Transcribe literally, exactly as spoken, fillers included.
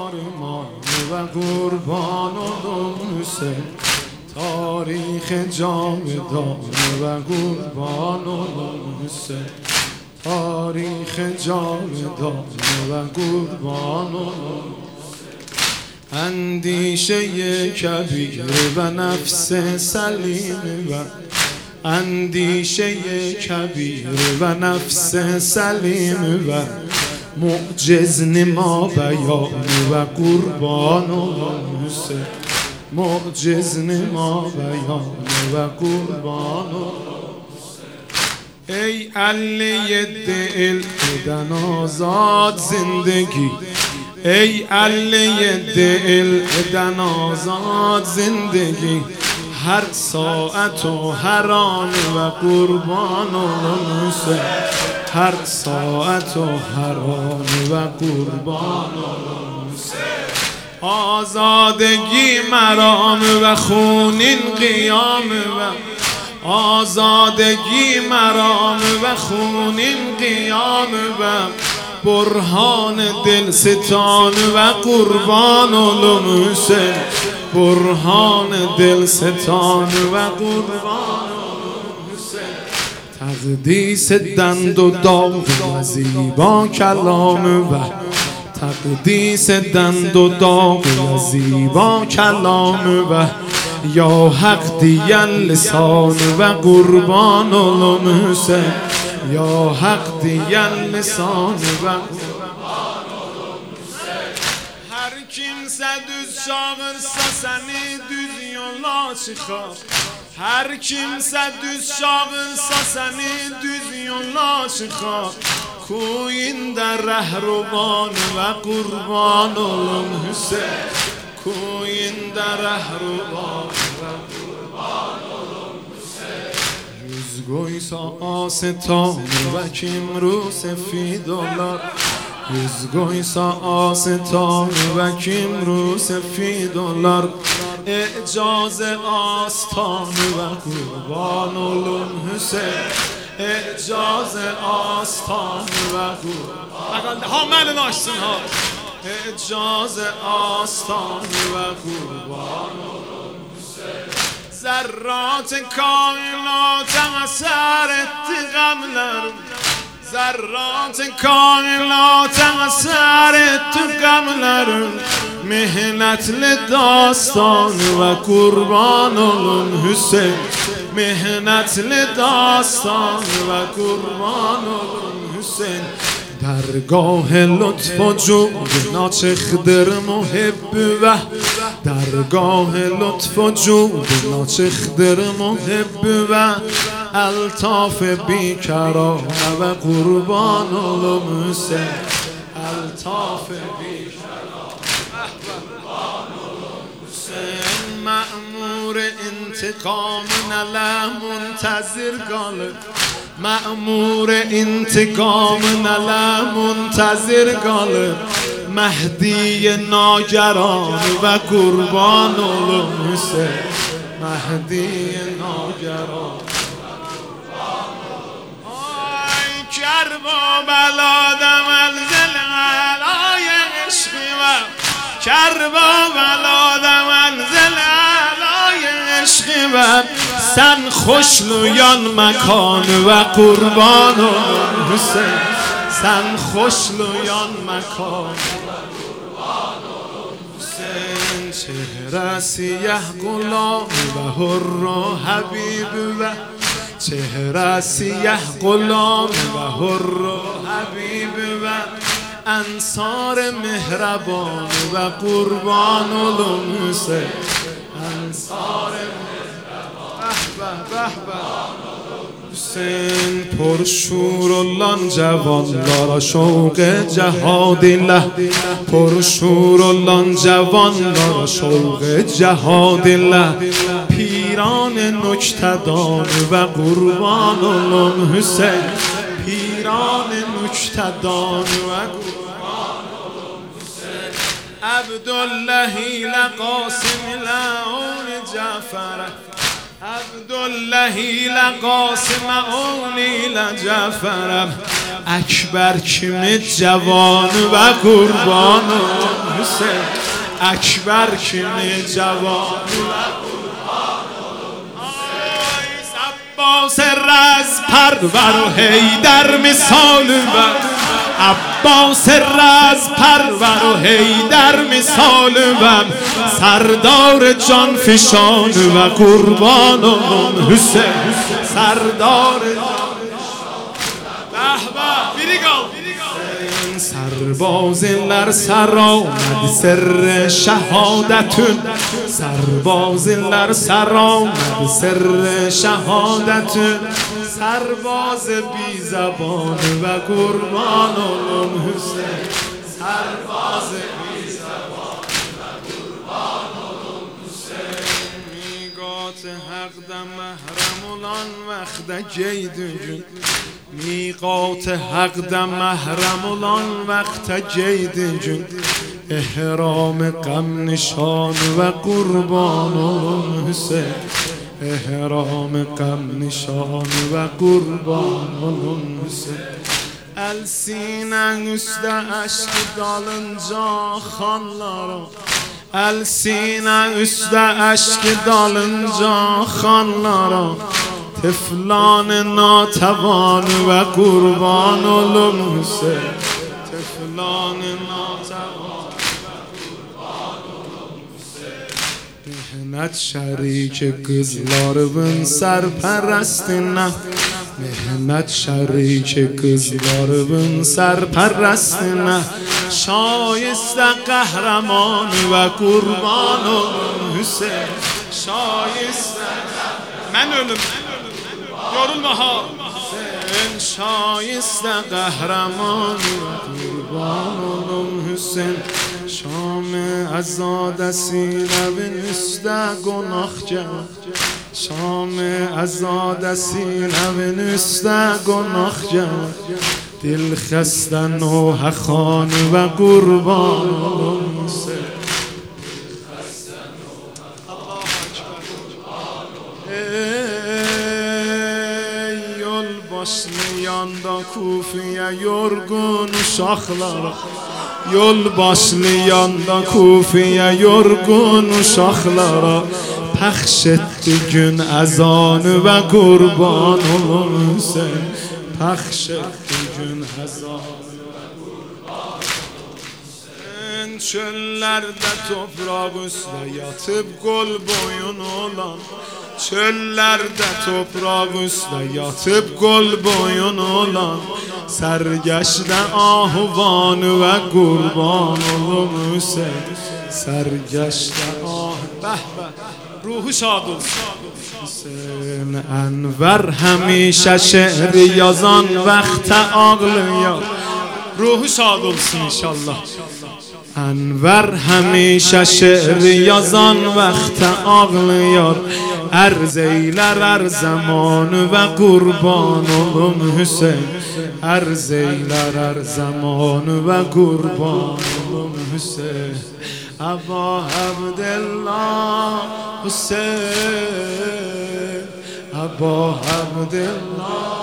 قهرمان و قربان علوم حسین، تاریخ جاودان و قربان علوم حسین، تاریخ جاودان و قربان علوم حسین. اندیشه کبیر و نفس سلیم و اندیشه کبیر و نفس سلیم و معجز نما بیان و قربان علوم حسین، معجز نما بیان و قربان علوم حسین. ای علی دل بدن آزاد زندگی، ای علی دل بدن آزاد زندگی، هر ساعت و هر آن و قربان علوم حسین، هر ساعت و هر آن و قربان علوم حسین. آزادگی مرام و خونین قیام و آزادگی مرام و خونین قیام و برهان دل ستان و قربان علوم حسین، برهان دل ستان و قربان علوم حسین. تقدیس دند و داغ و زیبا کلام و تقدیس دند و داغ و زیبا کلام و یا حق دیگر لسان و قربان علوم حسین، یا حق دیگر لسان و قربان علوم حسین. هر kimse düz çağırsa seni düz yola çıkar, her kimse düz çağırsa seni düz yola çıkar. Kuyunda rehruban ve kurban olum Hüseyin, kuyunda rehruban ve kurban olum Hüseyin. Yüz koysa asetan ve kim ru sefid olar, yüz koysa asetan ve kim ru sefid olar. اعجاز آستان و قربان علوم حسین، اعجاز آستان و قربان حامل ناشتن ها، اعجاز آستان و قربان علوم حسین. ذرات کائنات اثر غملر، ذرات کائنات اثر تو غملر، مهنت لداستان و قربان علوم حسین، مهنت لداستان و قربان علوم حسین. درگاه لطف و جود ناچخدر محب و درگاه لطف و جود ناچخدر محب و الطاف بیکران و قربان علوم حسین، الطاف بیکران و قربان علوم حسین. مأمور انتقام نله منتظر گاله، مأمور انتقام نله منتظر گاله، مهدی ناگران و قربان علوم حسین، مهدی ناگران و قربان علوم حسین. کربلا منزل علای عشقی و کربلا منزل علای عشقی و سن خوشلویان مکان و قربان علوم حسین، سن خوشلویان مکان و قربان علوم حسین. چهره سیه غلام و حر و حبیب و چهره سیه غلام و حر و حبیب و انصار مهربان و قربان علوم حسین، انصار حسین. پرشور و لان جوان دارا شوق جهاد له، پرشور و لان جوان دارا شوق جهاد له، پیران نکته‌دان و قربان علوم حسین، پیران نکته‌دان و قربان علوم حسین. عبدالله لقاسم لعون جعفر، عبدالله لقاسم اولی لجعفر، اکبر کم جوان و قربان حسین اکبر کینه جوان عباس رز پرور و حیدر مثال و عباس رز پرور و حیدر مثال و سردار جان فشان و قربان اون حسین سردار سرباز لر سر آمد سر شهادتون سرباز لر سر آمد سر شهادتون سرباز بی زبان و قربان علم حسین سرباز بی زبان و قربان علم حسین میقات حق ده محرم الان وقت جیدون میقات حق ده محرم الان وقت جید جون احرام غم نشان و قربان علم حسین احرام غم نشان و قربان علم حسین Elsine üstte aşk dalınca xanlara Elsine üstte aşk dalınca xanlara Tiflan natavan ve kurban olum Hüseyin Tiflan natavan ve kurban olum Hüseyin Mehnet şerik kızlarımın serperestine Mehmet şerik kızlarımın serperestine Şayiste kahraman ve kurban olum Hüseyin Şayiste Ben ölüm Yorulma ha Sen şayiste kahraman Kurban olum Hüseyin Şam-ı azadesiyle bin üstte günahkar Şam-ı azadesiyle bin üstte günahkar Dil xəstə Nuh xan ve kurban olum Hüseyin Başlayanda Kufiye yorgun uşaqlara Yol başlayanda Kufiye yorgun uşaqlara Pəxş etdi gün əzanı ve qurban olum Hüseyin Pəxş etdi gün əzanı ve qurban olum Hüseyin Çöllerde toprak üstə yatıp qol boyun olan Çöllerde toprak üstə yatıp qol boyun olan Sərgəşdə ahuvanı və qurban olum Hüseyin Sərgəşdə ahuvanı Bəh bəh Ruhu şad olsun Hüseyin Ənvər həmişə şehri yazan vaxtə ağlayar Ruhu şad olsun inşallah Ənvər həmişə şehri yazan vaxtə ağlayar Ərz eylər ər zamanı və qurban olum Hüseyin Ərz eylər ər zamanı və qurban olum Hüseyin Əba Əbdillah Hüseyin Əba Əbdillah